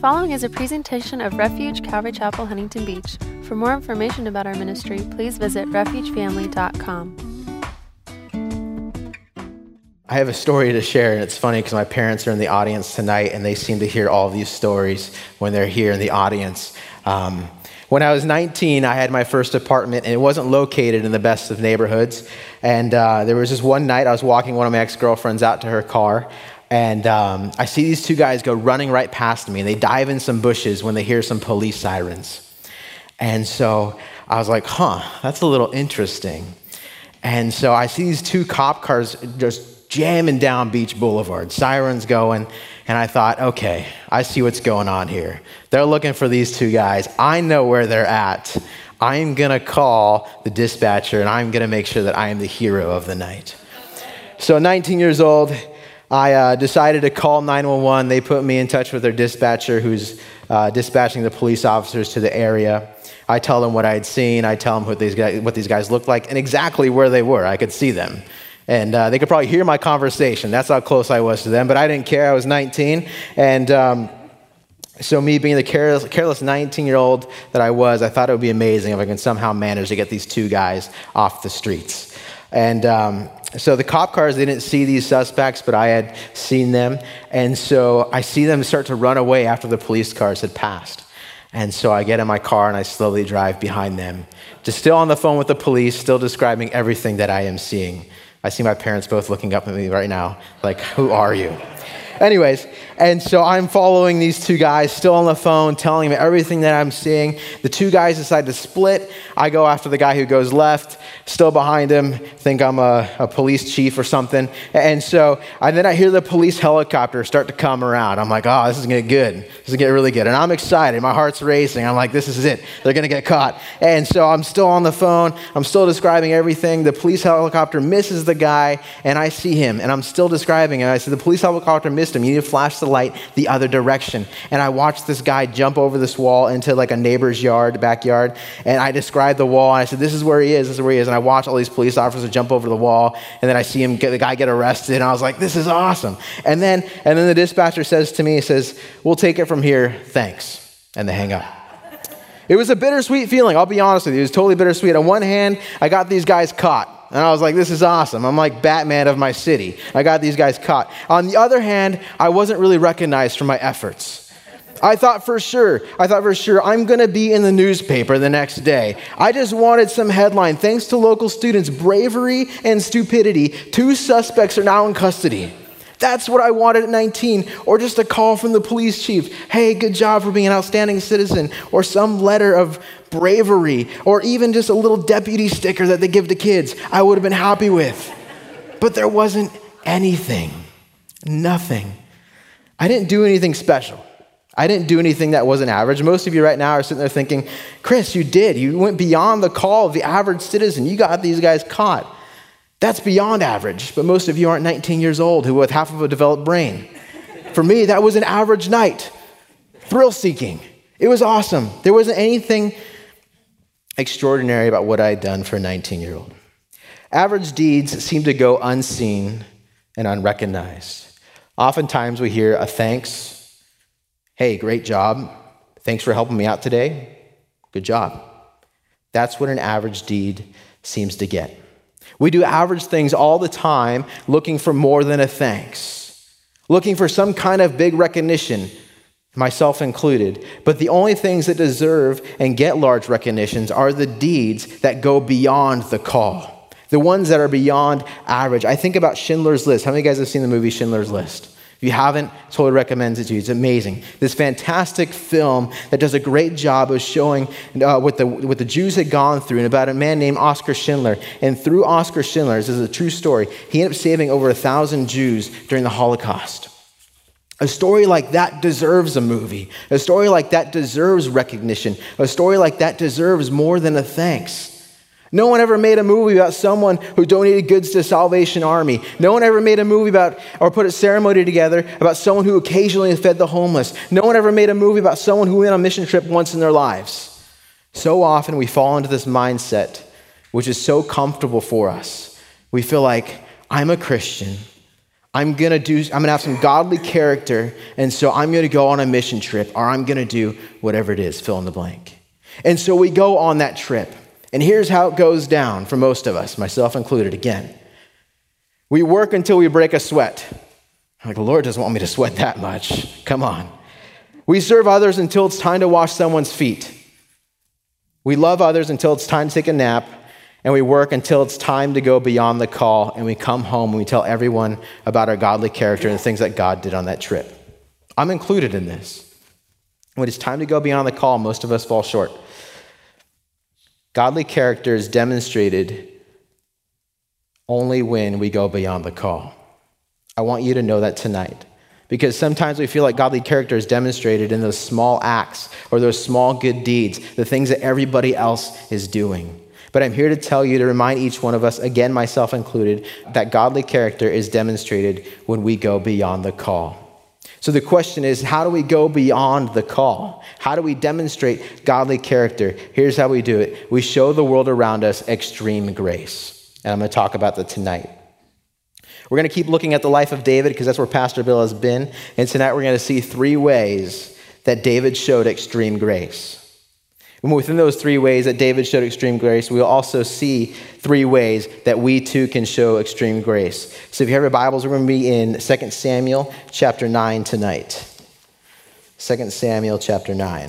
following is a presentation of Refuge Calvary Chapel, Huntington Beach. For more information about our ministry, please visit refugefamily.com. I have a story to share, and it's funny because my parents are in the audience tonight, and they seem to hear all these stories when they're here in the audience. When I was 19, I had my first apartment, and it wasn't located in the best of neighborhoods. And there was this one night I was walking one of my ex-girlfriends out to her car, and I see these two guys go running right past me, and they dive in some bushes when they hear some police sirens. And so I was like, that's a little interesting. And so I see these two cop cars just jamming down Beach Boulevard, sirens going, and I thought, okay, I see what's going on here. They're looking for these two guys. I know where they're at. I'm going to call the dispatcher, and I'm going to make sure that I am the hero of the night. So 19 years old, I decided to call 911. They put me in touch with their dispatcher who's dispatching the police officers to the area. I tell them what I had seen. I tell them what these guys looked like and exactly where they were. I could see them. And they could probably hear my conversation. That's how close I was to them. But I didn't care. I was 19. And so me being the careless 19-year-old that I was, I thought it would be amazing if I can somehow manage to get these two guys off the streets. And so the cop cars, they didn't see these suspects, but I had seen them. And so I see them start to run away after the police cars had passed. And so I get in my car and I slowly drive behind them. Just still on the phone with the police, still describing everything that I am seeing. I see my parents both looking up at me right now, like, who are you? Anyways, and so I'm following these two guys, still on the phone, telling them everything that I'm seeing. The two guys decide to split. I go after the guy who goes left, still behind him, think I'm a police chief or something. And then I hear the police helicopter start to come around. I'm like, this is going to get good. This is going to get really good. And I'm excited. My heart's racing. I'm like, this is it. They're going to get caught. And so I'm still on the phone. I'm still describing everything. The police helicopter misses the guy, and I see him. And I'm still describing it. I said, the police helicopter missed him. You need to flash the light the other direction. And I watched this guy jump over this wall into like a neighbor's backyard. And I described the wall. And I said, this is where he is. This is where he is. And I watched all these police officers jump over the wall. And then I see the guy get arrested. And I was like, this is awesome. And then the dispatcher says to me, he says, we'll take it from here. Thanks. And they hang up. It was a bittersweet feeling. I'll be honest with you. It was totally bittersweet. On one hand, I got these guys caught. And I was like, this is awesome. I'm like Batman of my city. I got these guys caught. On the other hand, I wasn't really recognized for my efforts. I thought for sure, I'm going to be in the newspaper the next day. I just wanted some headline. Thanks to local students' bravery and stupidity, 2 suspects are now in custody. That's what I wanted at 19. Or just a call from the police chief. Hey, good job for being an outstanding citizen. Or some letter of bravery. Or even just a little deputy sticker that they give to kids. I would have been happy with. But there wasn't anything. Nothing. I didn't do anything special. I didn't do anything that wasn't average. Most of you right now are sitting there thinking, Chris, you did. You went beyond the call of the average citizen. You got these guys caught. That's beyond average, but most of you aren't 19 years old who with half of a developed brain. For me, that was an average night. Thrill-seeking. It was awesome. There wasn't anything extraordinary about what I had done for a 19-year-old. Average deeds seem to go unseen and unrecognized. Oftentimes we hear a thanks. Hey, great job. Thanks for helping me out today. Good job. That's what an average deed seems to get. We do average things all the time, looking for more than a thanks, looking for some kind of big recognition, myself included. But the only things that deserve and get large recognitions are the deeds that go beyond the call, the ones that are beyond average. I think about Schindler's List. How many of you guys have seen the movie Schindler's List? If you haven't, totally recommend it to you. It's amazing. This fantastic film that does a great job of showing what the Jews had gone through and about a man named Oskar Schindler. And through Oskar Schindler, this is a true story, he ended up saving over 1,000 Jews during the Holocaust. A story like that deserves a movie. A story like that deserves recognition. A story like that deserves more than a thanks. No one ever made a movie about someone who donated goods to the Salvation Army. No one ever made a movie about or put a ceremony together about someone who occasionally fed the homeless. No one ever made a movie about someone who went on a mission trip once in their lives. So often we fall into this mindset, which is so comfortable for us. We feel like, I'm a Christian. I'm going to have some godly character, and so I'm going to go on a mission trip, or I'm going to do whatever it is, fill in the blank. And so we go on that trip. And here's how it goes down for most of us, myself included again. We work until we break a sweat. I'm like, the Lord doesn't want me to sweat that much. Come on. We serve others until it's time to wash someone's feet. We love others until it's time to take a nap. And we work until it's time to go beyond the call, and we come home and we tell everyone about our godly character and the things that God did on that trip. I'm included in this. When it's time to go beyond the call, most of us fall short. Godly character is demonstrated only when we go beyond the call. I want you to know that tonight. Because sometimes we feel like godly character is demonstrated in those small acts or those small good deeds, the things that everybody else is doing. But I'm here to tell you, to remind each one of us, again, myself included, that godly character is demonstrated when we go beyond the call. So the question is, how do we go beyond the call? How do we demonstrate godly character? Here's how we do it. We show the world around us extreme grace. And I'm going to talk about that tonight. We're going to keep looking at the life of David because that's where Pastor Bill has been. And tonight we're going to see 3 ways that David showed extreme grace. And within those 3 ways that David showed extreme grace, we'll also see 3 ways that we too can show extreme grace. So if you have your Bibles, we're going to be in 2 Samuel chapter 9 tonight. 2 Samuel chapter 9.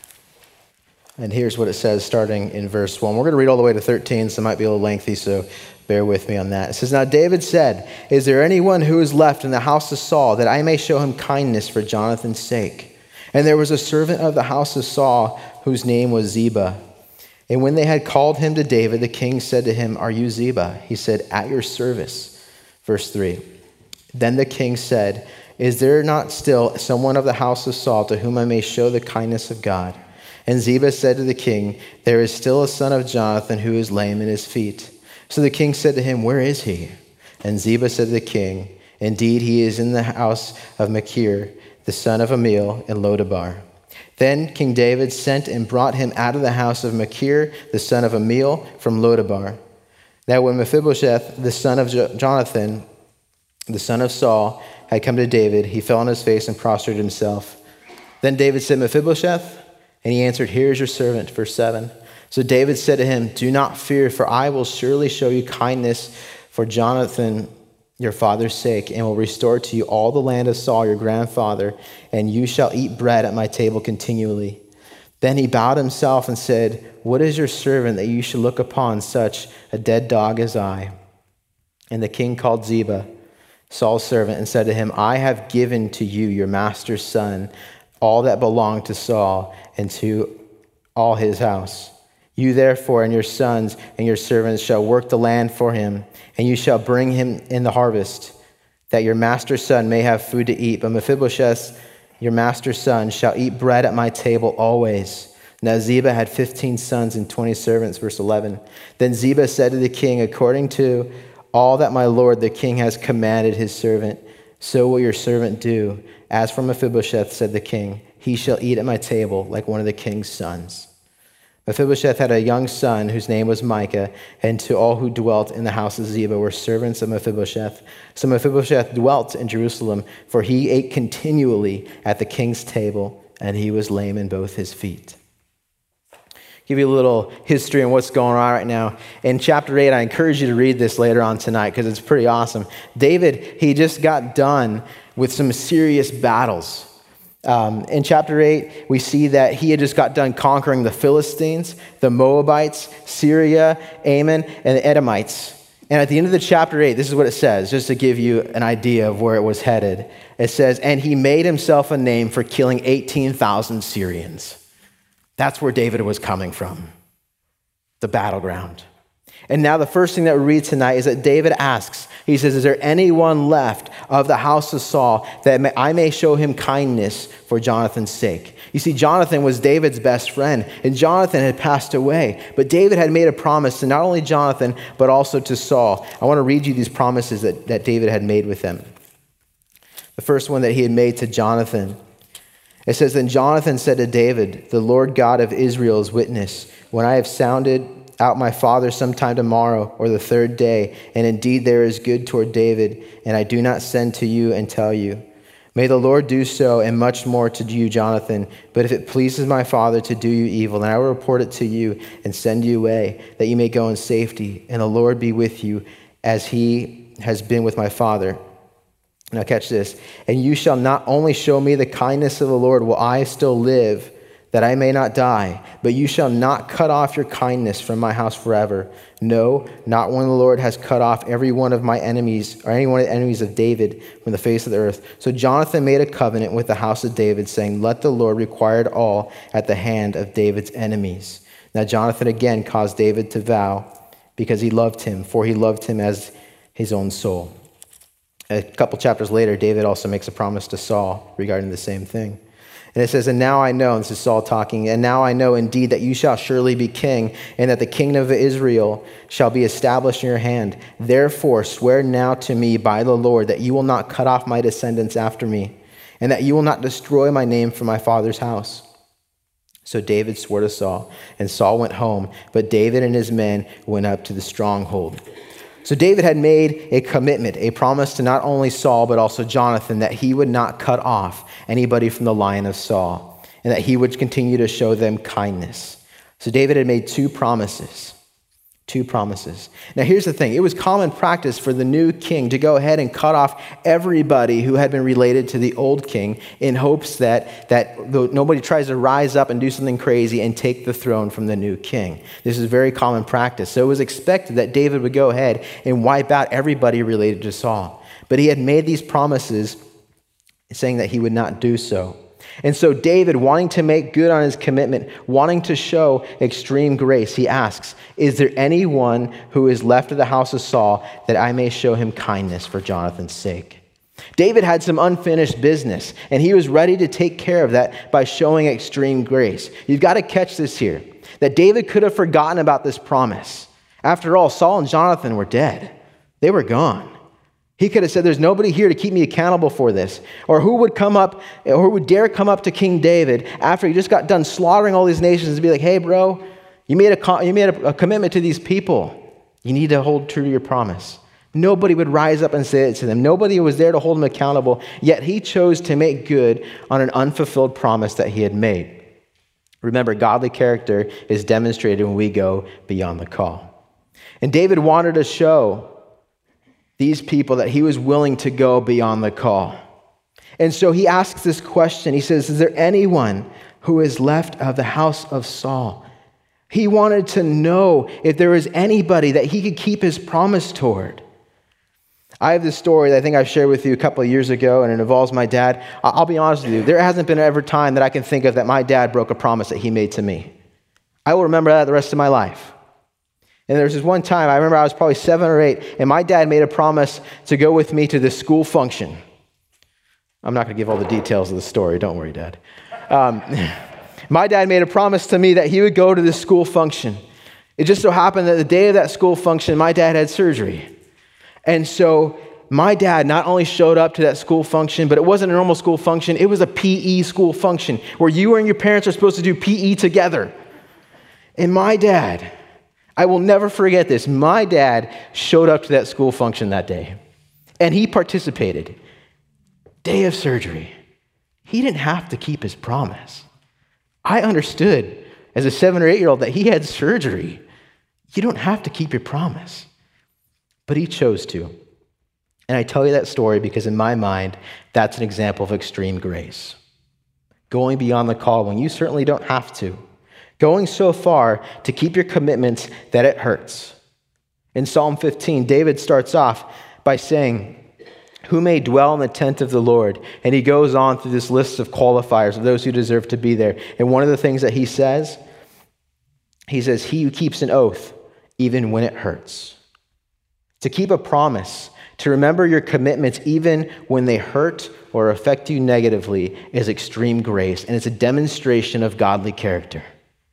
And here's what it says starting in verse 1. We're going to read all the way to 13, so it might be a little lengthy, so bear with me on that. It says, "Now David said, 'Is there anyone who is left in the house of Saul that I may show him kindness for Jonathan's sake?' And there was a servant of the house of Saul whose name was Ziba. And when they had called him to David, the king said to him, 'Are you Ziba?' He said, 'At your service.'" Verse 3. "Then the king said, 'Is there not still someone of the house of Saul to whom I may show the kindness of God?' And Ziba said to the king, 'There is still a son of Jonathan who is lame in his feet.' So the king said to him, 'Where is he?' And Ziba said to the king, 'Indeed, he is in the house of Machir, the son of Amiel, in Lodabar.' Then King David sent and brought him out of the house of Machir, the son of Amiel, from Lodabar. Now when Mephibosheth, the son of Jonathan, the son of Saul, had come to David, he fell on his face and prostrated himself. Then David said, 'Mephibosheth?' And he answered, 'Here is your servant.'" Verse 7. "So David said to him, 'Do not fear, for I will surely show you kindness for Jonathan your father's sake, and will restore to you all the land of Saul your grandfather, and you shall eat bread at my table continually.' Then he bowed himself and said, 'What is your servant that you should look upon such a dead dog as I?' And the king called Ziba, Saul's servant, and said to him, 'I have given to you your master's son, all that belonged to Saul, and to all his house. You therefore and your sons and your servants shall work the land for him, and you shall bring him in the harvest, that your master's son may have food to eat. But Mephibosheth, your master's son, shall eat bread at my table always.' Now Ziba had 15 sons and 20 servants." Verse 11. "Then Ziba said to the king, 'According to all that my lord the king has commanded his servant, so will your servant do. As for Mephibosheth,' said the king, 'he shall eat at my table like one of the king's sons.' Mephibosheth had a young son whose name was Micah, and to all who dwelt in the house of Ziba were servants of Mephibosheth. So Mephibosheth dwelt in Jerusalem, for he ate continually at the king's table, and he was lame in both his feet." Give you a little history on what's going on right now. In chapter 8, I encourage you to read this later on tonight because it's pretty awesome. David, he just got done with some serious battles. In chapter 8, we see that he had just got done conquering the Philistines, the Moabites, Syria, Ammon, and the Edomites. And at the end of the chapter 8, this is what it says, just to give you an idea of where it was headed. It says, "And he made himself a name for killing 18,000 Syrians." That's where David was coming from, the battleground. And now the first thing that we read tonight is that David asks, he says, "Is there anyone left of the house of Saul that I may show him kindness for Jonathan's sake?" You see, Jonathan was David's best friend, and Jonathan had passed away. But David had made a promise to not only Jonathan, but also to Saul. I want to read you these promises that David had made with him. The first one that he had made to Jonathan. It says, "Then Jonathan said to David, 'The Lord God of Israel is witness. When I have sounded out my father sometime tomorrow or the third day, and indeed there is good toward David, and I do not send to you and tell you. May the Lord do so and much more to you, Jonathan. But if it pleases my father to do you evil, then I will report it to you and send you away, that you may go in safety, and the Lord be with you as he has been with my father. Now catch this. And you shall not only show me the kindness of the Lord while I still live, that I may not die, but you shall not cut off your kindness from my house forever. No, not when the Lord has cut off every one of my enemies, or any one of the enemies of David from the face of the earth. So Jonathan made a covenant with the house of David, saying, let the Lord require it all at the hand of David's enemies. Now Jonathan again caused David to vow, because he loved him, for he loved him as his own soul. A couple chapters later, David also makes a promise to Saul regarding the same thing. And it says, and now I know, and this is Saul talking, and now I know indeed that you shall surely be king, and that the kingdom of Israel shall be established in your hand. Therefore swear now to me by the Lord that you will not cut off my descendants after me, and that you will not destroy my name from my father's house. So David swore to Saul, and Saul went home, but David and his men went up to the stronghold. So David had made a commitment, a promise to not only Saul, but also Jonathan, that he would not cut off anybody from the line of Saul, and that he would continue to show them kindness. So David had made two promises. Now here's the thing. It was common practice for the new king to go ahead and cut off everybody who had been related to the old king in hopes that nobody tries to rise up and do something crazy and take the throne from the new king. This is very common practice. So it was expected that David would go ahead and wipe out everybody related to Saul. But he had made these promises saying that he would not do so. And so David, wanting to make good on his commitment, wanting to show extreme grace, he asks, is there anyone who is left of the house of Saul that I may show him kindness for Jonathan's sake? David had some unfinished business, and he was ready to take care of that by showing extreme grace. You've got to catch this here, that David could have forgotten about this promise. After all, Saul and Jonathan were dead. They were gone. He could have said, there's nobody here to keep me accountable for this. Or who would dare come up to King David after he just got done slaughtering all these nations and be like, hey, bro, you made a commitment to these people. You need to hold true to your promise. Nobody would rise up and say it to them. Nobody was there to hold him accountable, yet he chose to make good on an unfulfilled promise that he had made. Remember, godly character is demonstrated when we go beyond the call. And David wanted to show these people that he was willing to go beyond the call. And so he asks this question. He says, is there anyone who is left of the house of Saul? He wanted to know if there was anybody that he could keep his promise toward. I have this story that I think I've shared with you a couple of years ago, and it involves my dad. I'll be honest with you. There hasn't been ever time that I can think of that my dad broke a promise that he made to me. I will remember that the rest of my life. And there was this one time, I remember I was probably 7 or 8, and my dad made a promise to go with me to this school function. I'm not going to give all the details of the story. Don't worry, Dad. My dad made a promise to me that he would go to this school function. It just so happened that the day of that school function, my dad had surgery. And so my dad not only showed up to that school function, but it wasn't a normal school function. It was a PE school function where you and your parents are supposed to do PE together. And my dad, I will never forget this. My dad showed up to that school function that day, and he participated. Day of surgery. He didn't have to keep his promise. I understood as a 7 or 8-year-old that he had surgery. You don't have to keep your promise. But he chose to. And I tell you that story because in my mind, that's an example of extreme grace. Going beyond the call when you certainly don't have to. Going so far to keep your commitments that it hurts. In Psalm 15, David starts off by saying, who may dwell in the tent of the Lord? And he goes on through this list of qualifiers of those who deserve to be there. And one of the things that he says, he who keeps an oath, even when it hurts. To keep a promise, to remember your commitments even when they hurt or affect you negatively is extreme grace, and it's a demonstration of godly character.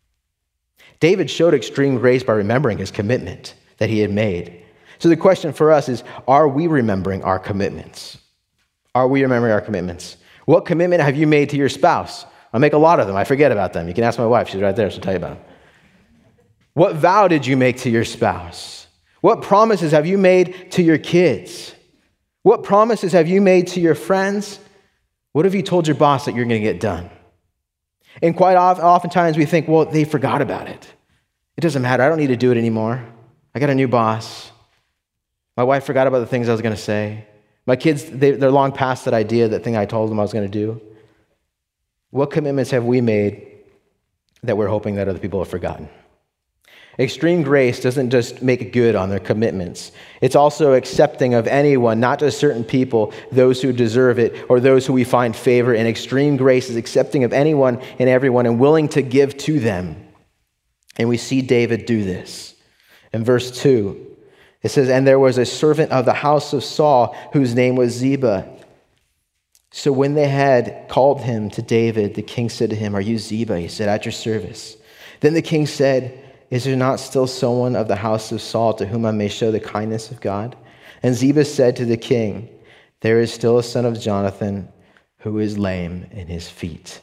David showed extreme grace by remembering his commitment that he had made. So the question for us is, are we remembering our commitments? Are we remembering our commitments? What commitment have you made to your spouse? I make a lot of them. I forget about them. You can ask my wife. She's right there. She'll tell you about them. What vow did you make to your spouse? What promises have you made to your kids? What promises have you made to your friends? What have you told your boss that you're going to get done? And quite oftentimes we think, well, they forgot about it. It doesn't matter. I don't need to do it anymore. I got a new boss. My wife forgot about the things I was going to say. My kids, they're long past that idea, that thing I told them I was going to do. What commitments have we made that we're hoping that other people have forgotten? Extreme grace doesn't just make good on their commitments. It's also accepting of anyone, not just certain people, those who deserve it or those who we find favor in. Extreme grace is accepting of anyone and everyone and willing to give to them. And we see David do this. In verse 2, it says, "And there was a servant of the house of Saul whose name was Ziba. So when they had called him to David, the king said to him, 'Are you Ziba?' He said, 'At your service.' Then the king said, 'Is there not still someone of the house of Saul to whom I may show the kindness of God?' And Ziba said to the king, 'There is still a son of Jonathan who is lame in his feet.'"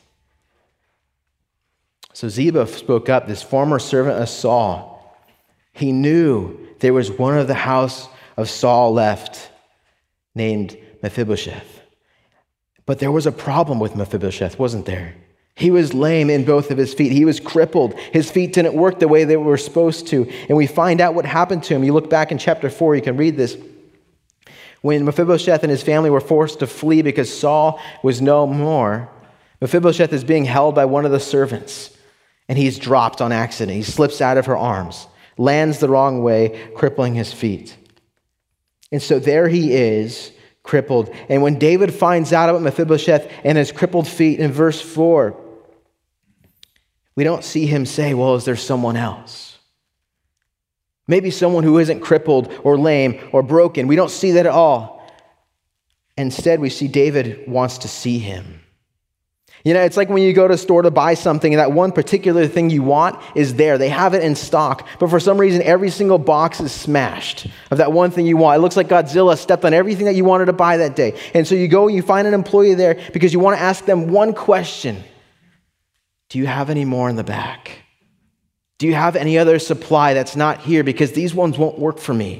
So Ziba spoke up, this former servant of Saul. He knew there was one of the house of Saul left named Mephibosheth. But there was a problem with Mephibosheth, wasn't there? He was lame in both of his feet. He was crippled. His feet didn't work the way they were supposed to. And we find out what happened to him. You look back in chapter 4, you can read this. When Mephibosheth and his family were forced to flee because Saul was no more, Mephibosheth is being held by one of the servants. And he's dropped on accident. He slips out of her arms, lands the wrong way, crippling his feet. And so there he is, crippled. And when David finds out about Mephibosheth and his crippled feet in verse 4, we don't see him say, well, is there someone else? Maybe someone who isn't crippled or lame or broken. We don't see that at all. Instead, we see David wants to see him. You know, it's like when you go to a store to buy something and that one particular thing you want is there. They have it in stock. But for some reason, every single box is smashed of that one thing you want. It looks like Godzilla stepped on everything that you wanted to buy that day. And so you go and you find an employee there because you want to ask them one question. Do you have any more in the back? Do you have any other supply that's not here? Because these ones won't work for me.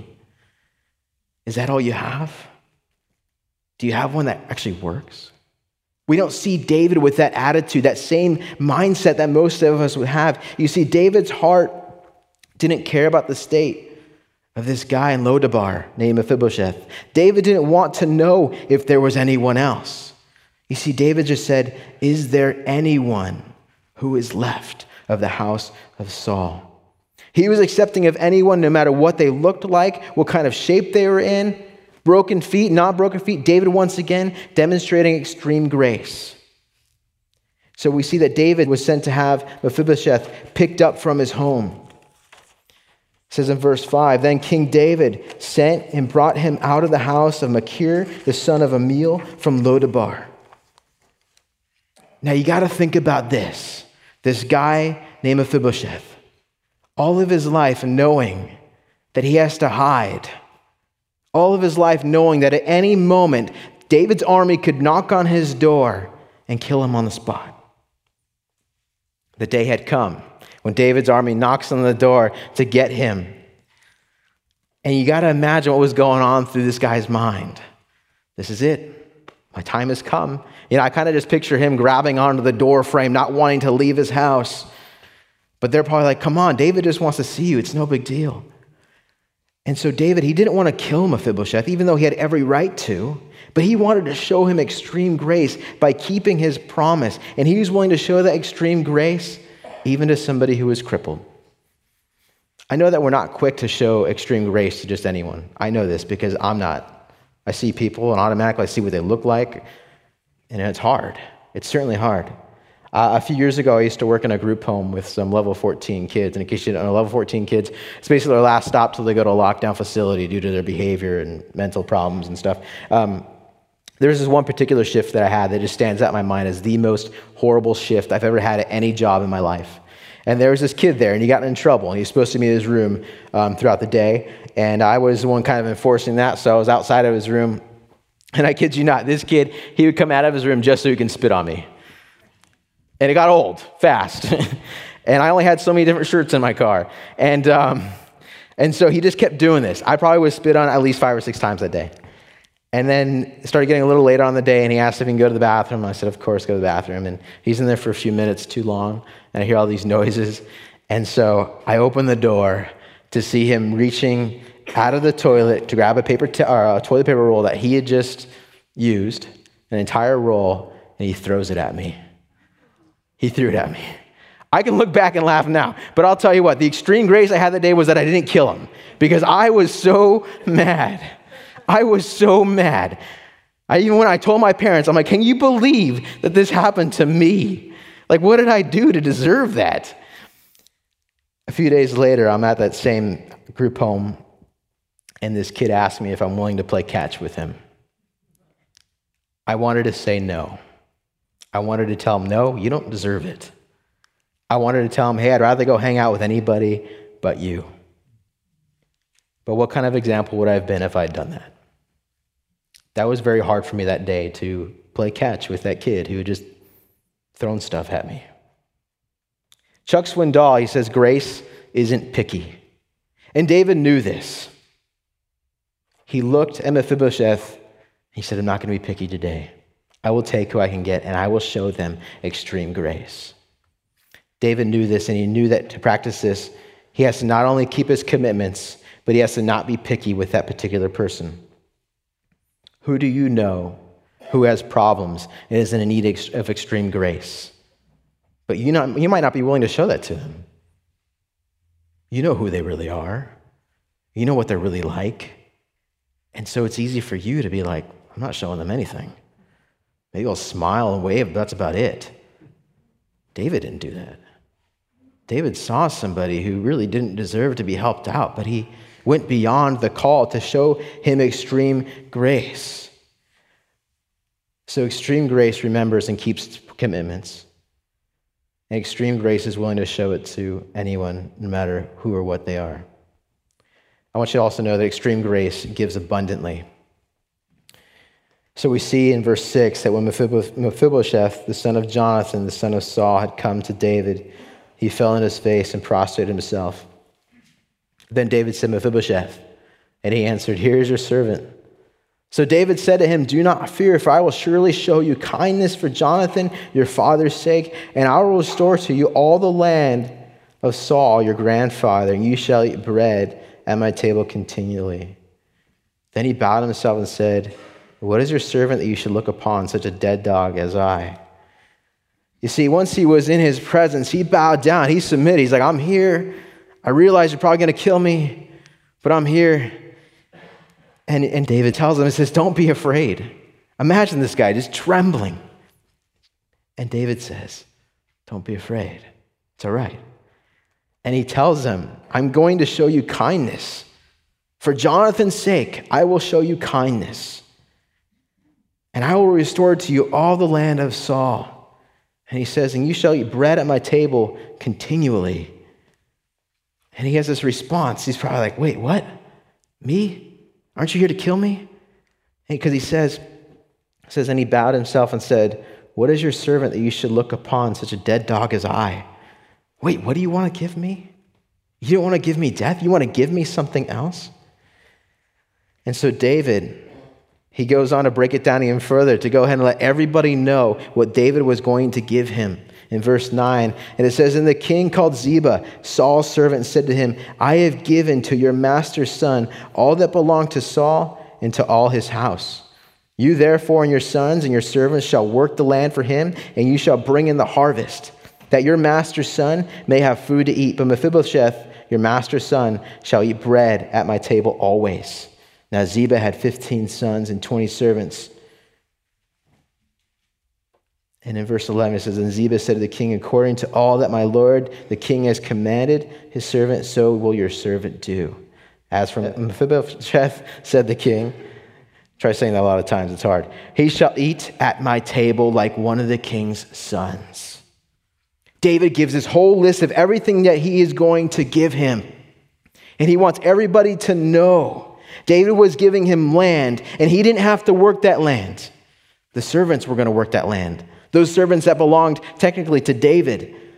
Is that all you have? Do you have one that actually works? We don't see David with that attitude, that same mindset that most of us would have. You see, David's heart didn't care about the state of this guy in Lodabar named Mephibosheth. David didn't want to know if there was anyone else. You see, David just said, is there anyone who is left of the house of Saul? He was accepting of anyone, no matter what they looked like, what kind of shape they were in. Broken feet, not broken feet. David, once again, demonstrating extreme grace. So we see that David was sent to have Mephibosheth picked up from his home. It says in verse 5, then King David sent and brought him out of the house of Machir, the son of Amiel, from Lodabar. Now you got to think about this. This guy named Mephibosheth, all of his life knowing that he has to hide. All of his life knowing that at any moment, David's army could knock on his door and kill him on the spot. The day had come when David's army knocks on the door to get him. And you got to imagine what was going on through this guy's mind. This is it. My time has come. You know, I kind of just picture him grabbing onto the door frame, not wanting to leave his house. But they're probably like, come on, David just wants to see you. It's no big deal. And so David, he didn't want to kill Mephibosheth, even though he had every right to, but he wanted to show him extreme grace by keeping his promise. And he was willing to show that extreme grace even to somebody who was crippled. I know that we're not quick to show extreme grace to just anyone. I know this because I'm not. I see people and automatically I see what they look like, and it's hard. It's certainly hard. A few years ago, I used to work in a group home with some level 14 kids. And in case you don't know, level 14 kids, it's basically their last stop till they go to a lockdown facility due to their behavior and mental problems and stuff. There's this one particular shift that I had that just stands out in my mind as the most horrible shift I've ever had at any job in my life. And there was this kid there, and he got in trouble. And he was supposed to be in his room throughout the day. And I was the one kind of enforcing that, so I was outside of his room. And I kid you not, this kid, he would come out of his room just so he can spit on me. And it got old, fast. And I only had so many different shirts in my car. And so he just kept doing this. I probably was spit on at least 5 or 6 times that day. And then it started getting a little later on the day, and he asked if he can go to the bathroom. I said, of course, go to the bathroom. And he's in there for a few minutes too long, and I hear all these noises. And so I open the door to see him reaching out of the toilet to grab a toilet paper roll that he had just used, an entire roll, and he throws it at me. He threw it at me. I can look back and laugh now, but I'll tell you what, the extreme grace I had that day was that I didn't kill him because I was so mad. I was so mad. Even when I told my parents, I'm like, can you believe that this happened to me? Like, what did I do to deserve that? A few days later, I'm at that same group home, and this kid asked me if I'm willing to play catch with him. I wanted to say no. I wanted to tell him, no, you don't deserve it. I wanted to tell him, hey, I'd rather go hang out with anybody but you. But what kind of example would I have been if I had done that? That was very hard for me that day to play catch with that kid who had just thrown stuff at me. Chuck Swindoll, he says, grace isn't picky. And David knew this. He looked at Mephibosheth. He said, I'm not going to be picky today. I will take who I can get, and I will show them extreme grace. David knew this, and he knew that to practice this, he has to not only keep his commitments, but he has to not be picky with that particular person. Who do you know who has problems and is in need of extreme grace? But you might not be willing to show that to them. You know who they really are. You know what they're really like. And so it's easy for you to be like, I'm not showing them anything. Maybe I'll smile and wave, but that's about it. David didn't do that. David saw somebody who really didn't deserve to be helped out, but he went beyond the call to show him extreme grace. So extreme grace remembers and keeps commitments. And extreme grace is willing to show it to anyone, no matter who or what they are. I want you to also know that extreme grace gives abundantly. So we see in verse 6 that when Mephibosheth, the son of Jonathan, the son of Saul, had come to David, he fell on his face and prostrated himself. Then David said, Mephibosheth, and he answered, here is your servant. So David said to him, do not fear, for I will surely show you kindness for Jonathan, your father's sake, and I will restore to you all the land of Saul, your grandfather, and you shall eat bread at my table continually. Then he bowed himself and said, what is your servant that you should look upon such a dead dog as I? You see, once he was in his presence, he bowed down, he submitted. He's like, I'm here. I realize you're probably going to kill me, but I'm here. And David tells him, he says, don't be afraid. Imagine this guy just trembling. And David says, don't be afraid. It's all right. And he tells him, I'm going to show you kindness. For Jonathan's sake, I will show you kindness. And I will restore to you all the land of Saul. And he says, and you shall eat bread at my table continually. And he has this response. He's probably like, wait, what? Me? Aren't you here to kill me? Because he says, and he bowed himself and said, what is your servant that you should look upon such a dead dog as I? Wait, what do you want to give me? You don't want to give me death? You want to give me something else? And so David, he goes on to break it down even further, to go ahead and let everybody know what David was going to give him. In verse 9, and it says, and the king called Ziba, Saul's servant, and said to him, I have given to your master's son all that belonged to Saul and to all his house. You therefore and your sons and your servants shall work the land for him, and you shall bring in the harvest, that your master's son may have food to eat. But Mephibosheth, your master's son, shall eat bread at my table always. Now Ziba had 15 sons and 20 servants. And in verse 11 it says, and Ziba said to the king, according to all that my lord the king has commanded his servant, so will your servant do. As for Mephibosheth, said the king, try saying that a lot of times, it's hard. He shall eat at my table like one of the king's sons. David gives this whole list of everything that he is going to give him. And he wants everybody to know. David was giving him land, and he didn't have to work that land. The servants were going to work that land. Those servants that belonged technically to David,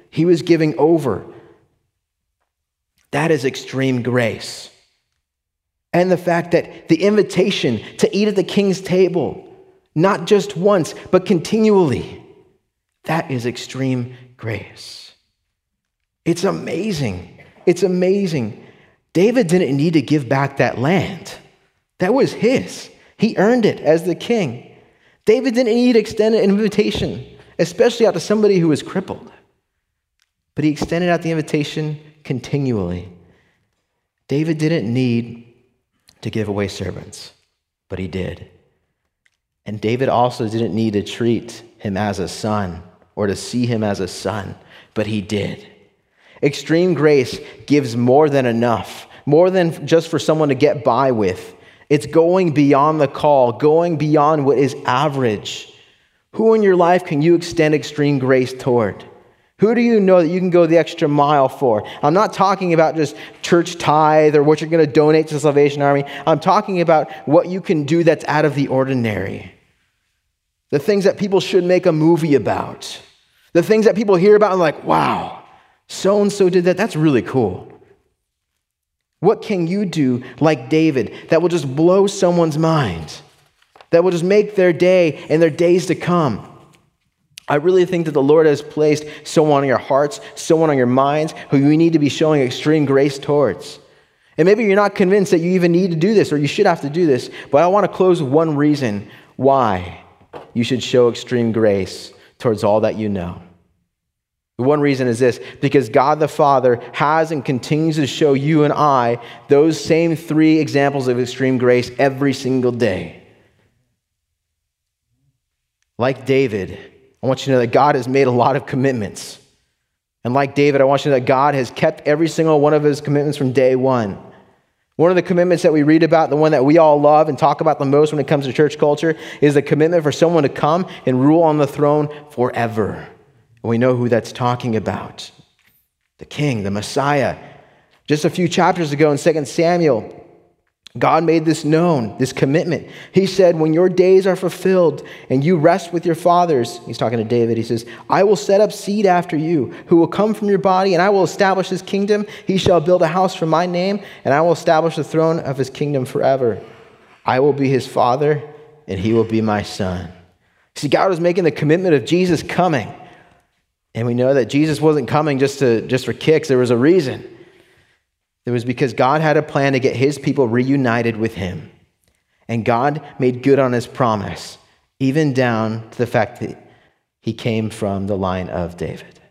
He was giving over. That is extreme grace. And the fact that the invitation to eat at the king's table, not just once, but continually, that is extreme grace. It's amazing. It's amazing. David didn't need to give back that land. That was his. He earned it as the king. David didn't need to extend an invitation, especially out to somebody who was crippled. But he extended out the invitation continually. David didn't need to give away servants, but he did. And David also didn't need to treat him as a son or to see him as a son, but he did. Extreme grace gives more than enough, more than just for someone to get by with. It's going beyond the call, going beyond what is average. Who in your life can you extend extreme grace toward? Who do you know that you can go the extra mile for? I'm not talking about just church tithe or what you're going to donate to the Salvation Army. I'm talking about what you can do that's out of the ordinary. The things that people should make a movie about. The things that people hear about and like, wow, so-and-so did that. That's really cool. What can you do like David that will just blow someone's mind? That will just make their day and their days to come? I really think that the Lord has placed someone on your hearts, someone on your minds who you need to be showing extreme grace towards. And maybe you're not convinced that you even need to do this or you should have to do this, but I want to close with one reason why you should show extreme grace towards all that you know. The one reason is this: because God the Father has and continues to show you and I those same three examples of extreme grace every single day. Like David, I want you to know that God has made a lot of commitments. And like David, I want you to know that God has kept every single one of his commitments from day one. One of the commitments that we read about, the one that we all love and talk about the most when it comes to church culture, is the commitment for someone to come and rule on the throne forever. And we know who that's talking about. The King, the Messiah. Just a few chapters ago in 2 Samuel, God made this known, this commitment. He said, when your days are fulfilled and you rest with your fathers, he's talking to David, he says, I will set up seed after you who will come from your body, and I will establish his kingdom. He shall build a house for my name, and I will establish the throne of his kingdom forever. I will be his father, and he will be my son. See, God was making the commitment of Jesus coming. And we know that Jesus wasn't coming just for kicks. There was a reason. It was because God had a plan to get his people reunited with him. And God made good on his promise, even down to the fact that he came from the line of David.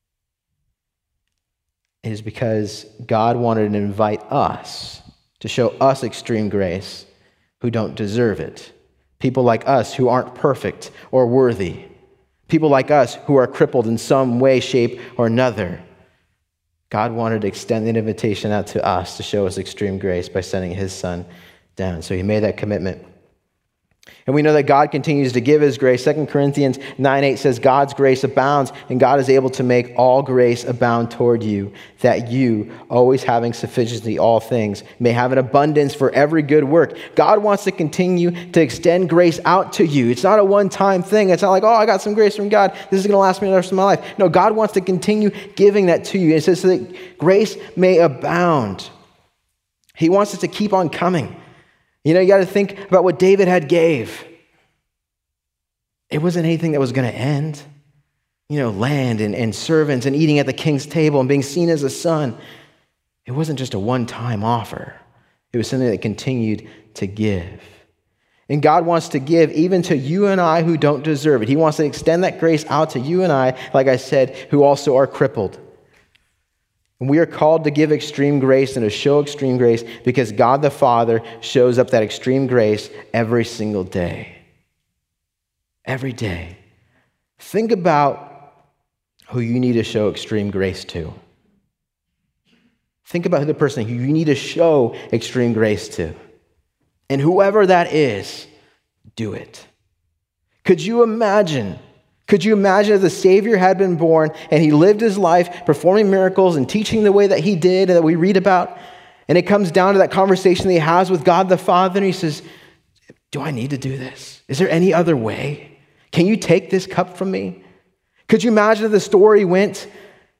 It is because God wanted to invite us to show us extreme grace who don't deserve it. People like us who aren't perfect or worthy. People like us who are crippled in some way, shape, or another. God wanted to extend the invitation out to us to show us extreme grace by sending his son down. So he made that commitment. And we know that God continues to give his grace. 2 Corinthians 9:8 says, God's grace abounds, and God is able to make all grace abound toward you, that you, always having sufficiency in all things, may have an abundance for every good work. God wants to continue to extend grace out to you. It's not a one-time thing. It's not like, oh, I got some grace from God. This is going to last me the rest of my life. No, God wants to continue giving that to you. It says so that grace may abound. He wants us to keep on coming. You know, you got to think about what David had gave. It wasn't anything that was going to end. You know, land and servants and eating at the king's table and being seen as a son. It wasn't just a one-time offer. It was something that continued to give. And God wants to give even to you and I who don't deserve it. He wants to extend that grace out to you and I, like I said, who also are crippled. And we are called to give extreme grace and to show extreme grace because God the Father shows up that extreme grace every single day. Every day. Think about who you need to show extreme grace to. Think about who the person who you need to show extreme grace to. And whoever that is, do it. Could you imagine if the Savior had been born and he lived his life performing miracles and teaching the way that he did and that we read about, and it comes down to that conversation that he has with God the Father, and he says, do I need to do this? Is there any other way? Can you take this cup from me? Could you imagine if the story went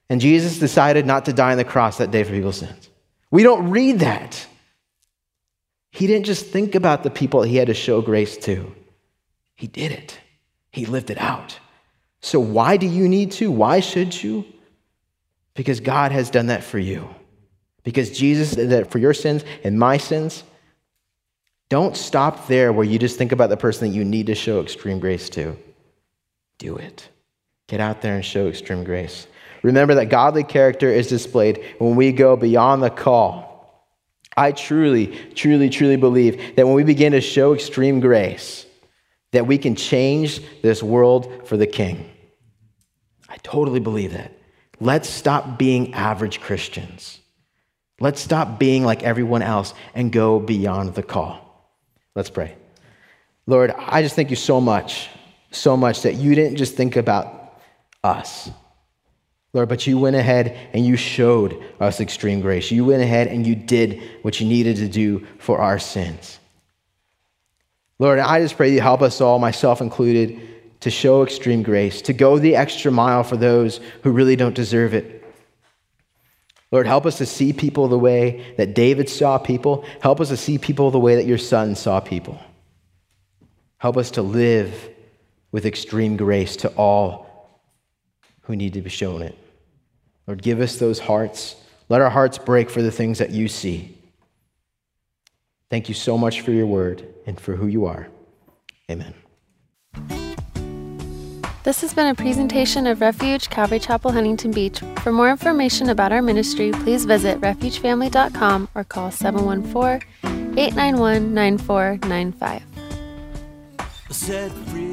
And Jesus decided not to die on the cross that day for people's sins. We don't read that. He didn't just think about the people he had to show grace to. He did it. He lived it out. So why do you need to? Why should you? Because God has done that for you. Because Jesus did that for your sins and my sins. Don't stop there where you just think about the person that you need to show extreme grace to. Do it. Get out there and show extreme grace. Remember that godly character is displayed when we go beyond the call. I truly, truly, truly believe that when we begin to show extreme grace, that we can change this world for the King. I totally believe that. Let's stop being average Christians. Let's stop being like everyone else and go beyond the call. Let's pray. Lord, I just thank you so much that you didn't just think about us, Lord, but you went ahead and you showed us extreme grace. You went ahead and you did what you needed to do for our sins. Lord, I just pray you help us all, myself included, to show extreme grace, to go the extra mile for those who really don't deserve it. Lord, help us to see people the way that David saw people. Help us to see people the way that your son saw people. Help us to live with extreme grace to all who need to be shown it. Lord, give us those hearts. Let our hearts break for the things that you see. Thank you so much for your word and for who you are. Amen. This has been a presentation of Refuge Calvary Chapel, Huntington Beach. For more information about our ministry, please visit refugefamily.com or call 714-891-9495. Set free.